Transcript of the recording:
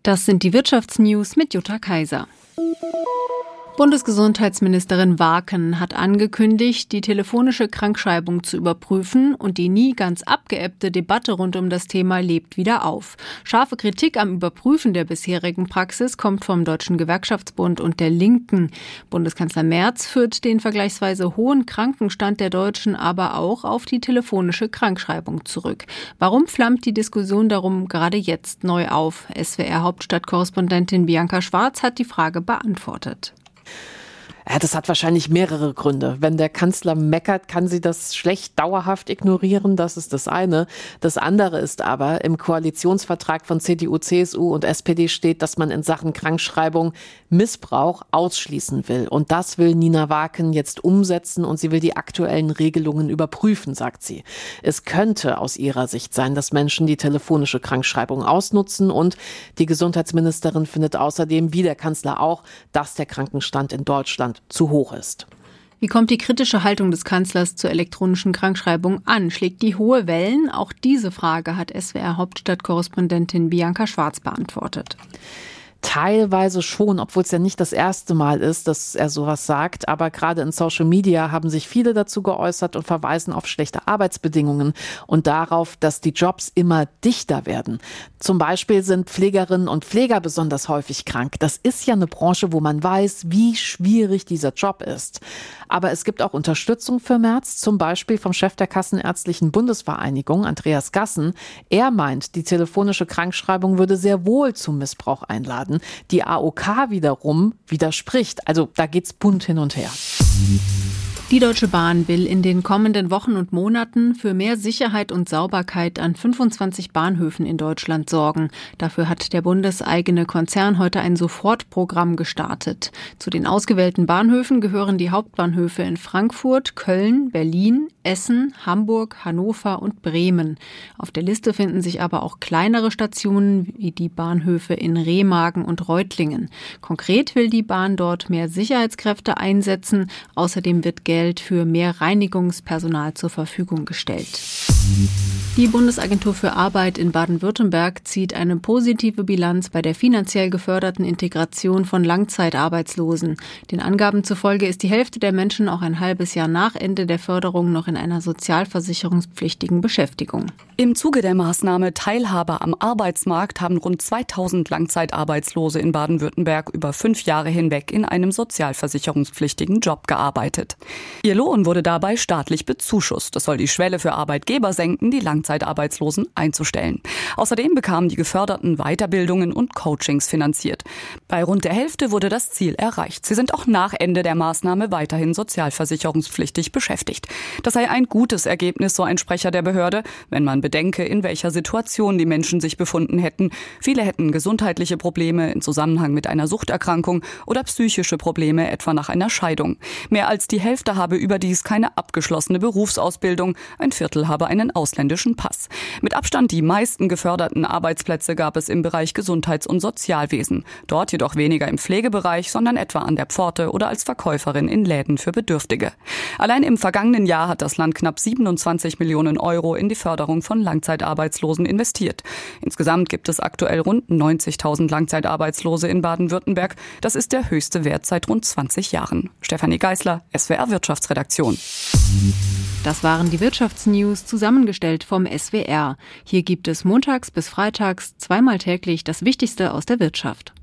Das sind die Wirtschaftsnews mit Jutta Kaiser. Bundesgesundheitsministerin Waaken hat angekündigt, die telefonische Krankschreibung zu überprüfen und die nie ganz abgeebbte Debatte rund um das Thema lebt wieder auf. Scharfe Kritik am Überprüfen der bisherigen Praxis kommt vom Deutschen Gewerkschaftsbund und der Linken. Bundeskanzler Merz führt den vergleichsweise hohen Krankenstand der Deutschen aber auch auf die telefonische Krankschreibung zurück. Warum flammt die Diskussion darum gerade jetzt neu auf? SWR-Hauptstadtkorrespondentin Bianca Schwarz hat die Frage beantwortet. Ja, das hat wahrscheinlich mehrere Gründe. Wenn der Kanzler meckert, kann sie das schlecht dauerhaft ignorieren. Das ist das eine. Das andere ist aber, im Koalitionsvertrag von CDU, CSU und SPD steht, dass man in Sachen Krankschreibung Missbrauch ausschließen will. Und das will Nina Waaken jetzt umsetzen und sie will die aktuellen Regelungen überprüfen, sagt sie. Es könnte aus ihrer Sicht sein, dass Menschen die telefonische Krankschreibung ausnutzen und die Gesundheitsministerin findet außerdem, wie der Kanzler auch, dass der Krankenstand in Deutschland zu hoch ist. Wie kommt die kritische Haltung des Kanzlers zur elektronischen Krankschreibung an? Schlägt die hohe Wellen? Auch diese Frage hat SWR-Hauptstadtkorrespondentin Bianca Schwarz beantwortet. Teilweise schon, obwohl es ja nicht das erste Mal ist, dass er sowas sagt. Aber gerade in Social Media haben sich viele dazu geäußert und verweisen auf schlechte Arbeitsbedingungen und darauf, dass die Jobs immer dichter werden. Zum Beispiel sind Pflegerinnen und Pfleger besonders häufig krank. Das ist ja eine Branche, wo man weiß, wie schwierig dieser Job ist. Aber es gibt auch Unterstützung für Merz, zum Beispiel vom Chef der Kassenärztlichen Bundesvereinigung, Andreas Gassen. Er meint, die telefonische Krankschreibung würde sehr wohl zum Missbrauch einladen. Die AOK wiederum widerspricht. Also da geht's bunt hin und her. Die Deutsche Bahn will in den kommenden Wochen und Monaten für mehr Sicherheit und Sauberkeit an 25 Bahnhöfen in Deutschland sorgen. Dafür hat der bundeseigene Konzern heute ein Sofortprogramm gestartet. Zu den ausgewählten Bahnhöfen gehören die Hauptbahnhöfe in Frankfurt, Köln, Berlin, Essen, Hamburg, Hannover und Bremen. Auf der Liste finden sich aber auch kleinere Stationen wie die Bahnhöfe in Remagen und Reutlingen. Konkret will die Bahn dort mehr Sicherheitskräfte einsetzen. Außerdem wird Geld für mehr Reinigungspersonal zur Verfügung gestellt. Die Bundesagentur für Arbeit in Baden-Württemberg zieht eine positive Bilanz bei der finanziell geförderten Integration von Langzeitarbeitslosen. Den Angaben zufolge ist die Hälfte der Menschen auch ein halbes Jahr nach Ende der Förderung noch in einer sozialversicherungspflichtigen Beschäftigung. Im Zuge der Maßnahme Teilhabe am Arbeitsmarkt haben rund 2000 Langzeitarbeitslose in Baden-Württemberg über 5 Jahre hinweg in einem sozialversicherungspflichtigen Job gearbeitet. Ihr Lohn wurde dabei staatlich bezuschusst. Das soll die Schwelle für Arbeitgeber senken, die Langzeitarbeitslosen einzustellen. Außerdem bekamen die Geförderten Weiterbildungen und Coachings finanziert. Bei rund der Hälfte wurde das Ziel erreicht. Sie sind auch nach Ende der Maßnahme weiterhin sozialversicherungspflichtig beschäftigt. Das sei ein gutes Ergebnis, so ein Sprecher der Behörde, wenn man bedenke, in welcher Situation die Menschen sich befunden hätten. Viele hätten gesundheitliche Probleme in Zusammenhang mit einer Suchterkrankung oder psychische Probleme, etwa nach einer Scheidung. Mehr als die Hälfte habe überdies keine abgeschlossene Berufsausbildung, ein Viertel habe einen ausländischen Pass. Mit Abstand die meisten geförderten Arbeitsplätze gab es im Bereich Gesundheits- und Sozialwesen. Dort jedoch weniger im Pflegebereich, sondern etwa an der Pforte oder als Verkäuferin in Läden für Bedürftige. Allein im vergangenen Jahr hat das Land knapp 27 Millionen Euro in die Förderung von Langzeitarbeitslosen investiert. Insgesamt gibt es aktuell rund 90.000 Langzeitarbeitslose in Baden-Württemberg. Das ist der höchste Wert seit rund 20 Jahren. Stefanie Geisler, SWR Wirtschaftsredaktion. Das waren die Wirtschaftsnews, zusammengestellt vom SWR. Hier gibt es montags bis freitags zweimal täglich das Wichtigste aus der Wirtschaft.